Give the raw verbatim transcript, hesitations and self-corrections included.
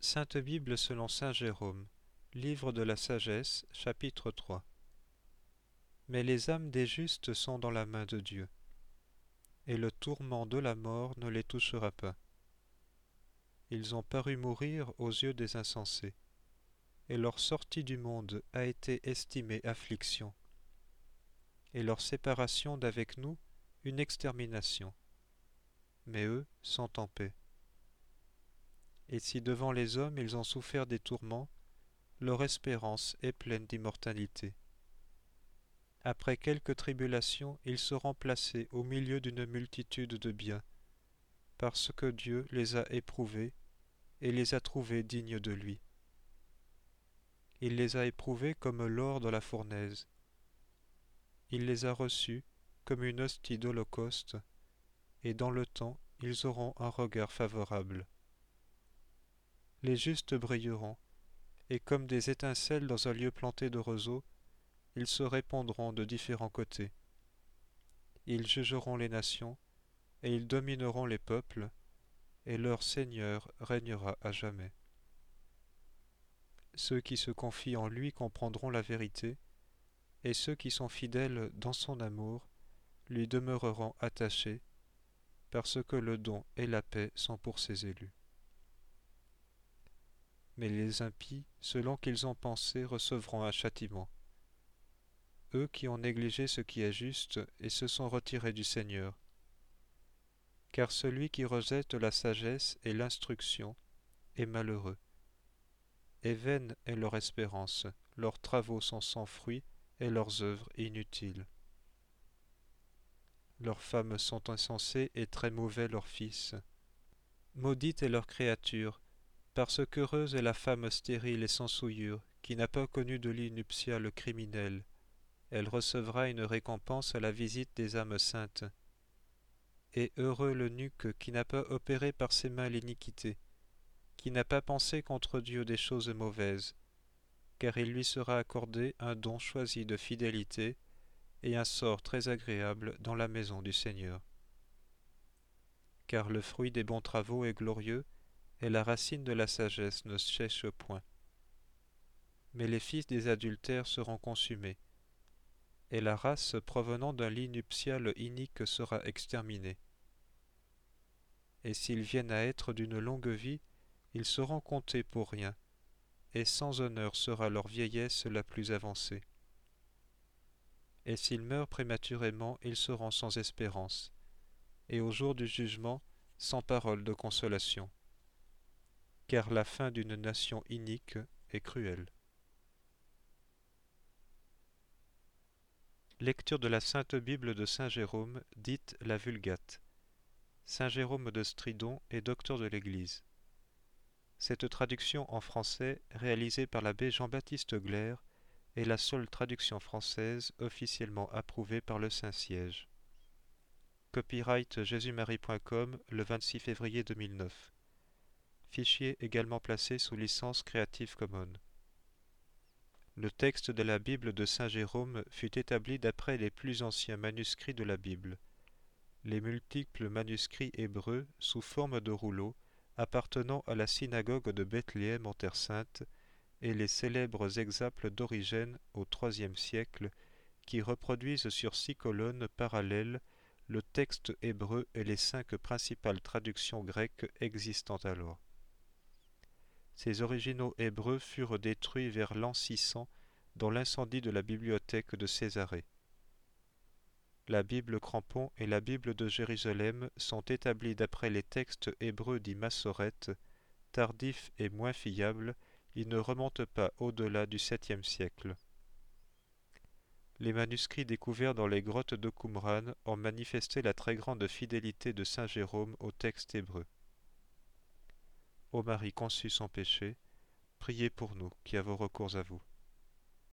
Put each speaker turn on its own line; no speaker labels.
Sainte Bible selon saint Jérôme, livre de la sagesse, chapitre trois. Mais les âmes des justes sont dans la main de Dieu, et le tourment de la mort ne les touchera pas. Ils ont paru mourir aux yeux des insensés, et leur sortie du monde a été estimée affliction, et leur séparation d'avec nous une extermination. Mais eux sont en paix. Et si devant les hommes ils ont souffert des tourments, leur espérance est pleine d'immortalité. Après quelques tribulations, ils seront placés au milieu d'une multitude de biens, parce que Dieu les a éprouvés et les a trouvés dignes de lui. Il les a éprouvés comme l'or de la fournaise. Il les a reçus comme une hostie d'holocauste, et dans le temps ils auront un regard favorable. Les justes brilleront, et comme des étincelles dans un lieu planté de roseaux, ils se répandront de différents côtés. Ils jugeront les nations, et ils domineront les peuples, et leur Seigneur régnera à jamais. Ceux qui se confient en lui comprendront la vérité, et ceux qui sont fidèles dans son amour lui demeureront attachés, parce que le don et la paix sont pour ses élus. Mais les impies, selon qu'ils ont pensé, recevront un châtiment. Eux qui ont négligé ce qui est juste et se sont retirés du Seigneur. Car celui qui rejette la sagesse et l'instruction est malheureux. Et vaine est leur espérance, leurs travaux sont sans fruit et leurs œuvres inutiles. Leurs femmes sont insensées et très mauvais leurs fils. Maudite est leur créature, parce qu'heureuse est la femme stérile et sans souillure, qui n'a pas connu de lit nuptial criminel. Elle recevra une récompense à la visite des âmes saintes. Et heureux l'eunuque qui n'a pas opéré par ses mains l'iniquité, qui n'a pas pensé contre Dieu des choses mauvaises, car il lui sera accordé un don choisi de fidélité et un sort très agréable dans la maison du Seigneur. Car le fruit des bons travaux est glorieux, et la racine de la sagesse ne sèche point. Mais les fils des adultères seront consumés, et la race provenant d'un lit nuptial inique sera exterminée. Et s'ils viennent à être d'une longue vie, ils seront comptés pour rien, et sans honneur sera leur vieillesse la plus avancée. Et s'ils meurent prématurément, ils seront sans espérance, et au jour du jugement, sans parole de consolation. Car la fin d'une nation inique est cruelle. Lecture de la Sainte Bible de saint Jérôme, dite la Vulgate. Saint Jérôme de Stridon est docteur de l'Église. Cette traduction en français, réalisée par l'abbé Jean-Baptiste Glaire, est la seule traduction française officiellement approuvée par le Saint-Siège. Copyright jésus marie point com le vingt-six février deux mille neuf. Fichier également placé sous licence Creative Commons. Le texte de la Bible de saint Jérôme fut établi d'après les plus anciens manuscrits de la Bible. Les multiples manuscrits hébreux sous forme de rouleaux appartenant à la synagogue de Bethléem en Terre Sainte et les célèbres exaples d'Origène au troisième siècle qui reproduisent sur six colonnes parallèles le texte hébreu et les cinq principales traductions grecques existant alors. Ces originaux hébreux furent détruits vers l'an six cents dans l'incendie de la bibliothèque de Césarée. La Bible Crampon et la Bible de Jérusalem sont établis d'après les textes hébreux dits Massorètes, tardifs et moins fiables, ils ne remontent pas au-delà du septième siècle. Les manuscrits découverts dans les grottes de Qumran ont manifesté la très grande fidélité de saint Jérôme au texte hébreu. Ô Marie conçue sans péché, priez pour nous qui avons recours à vous.